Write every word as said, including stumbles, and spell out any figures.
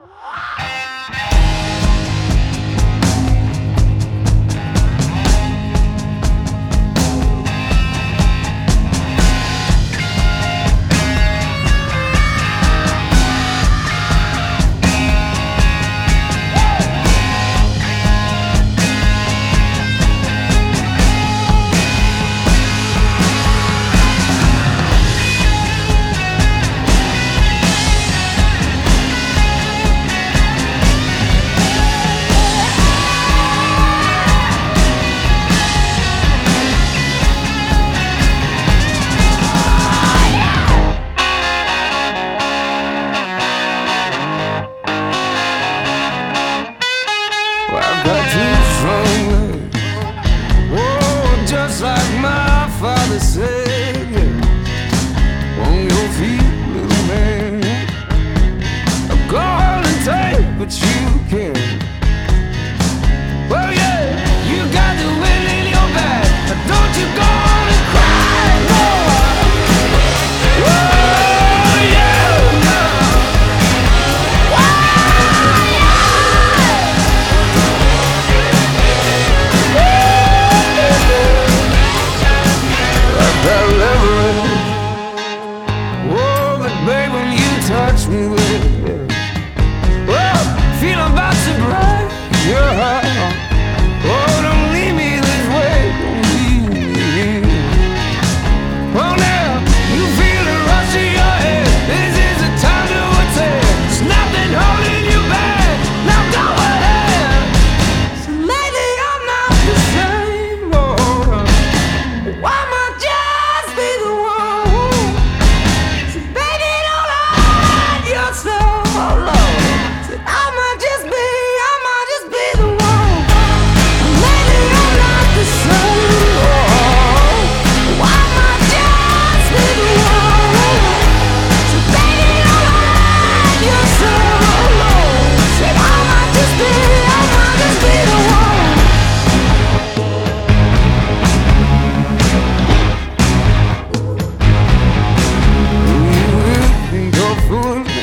I've got two strong legs, oh, just like my father said, yeah. On your feet, little man, go on and take what you can. Well, yeah, you got the wind in your back, but don't you go on and cry, no. Oh, yeah, no. That leverage, oh, but babe, when you touch me with it, yeah. Well, feel about to break your heart. Oh, don't leave me this way, don't leave me here. Well, now, you feel the rush in your head. This is the time to attack. There's nothing holding you back. Now go ahead. So lately I'm not the same, oh, why am I just be the one? So baby, don't hide yourself, oh Lord. Said I might just be, I might just be the one. Lately I'm not the same, oh, why am I just be the one? So baby, don't hide yourself, oh Lord. Said I might just be, I might just be the one. You can go fool.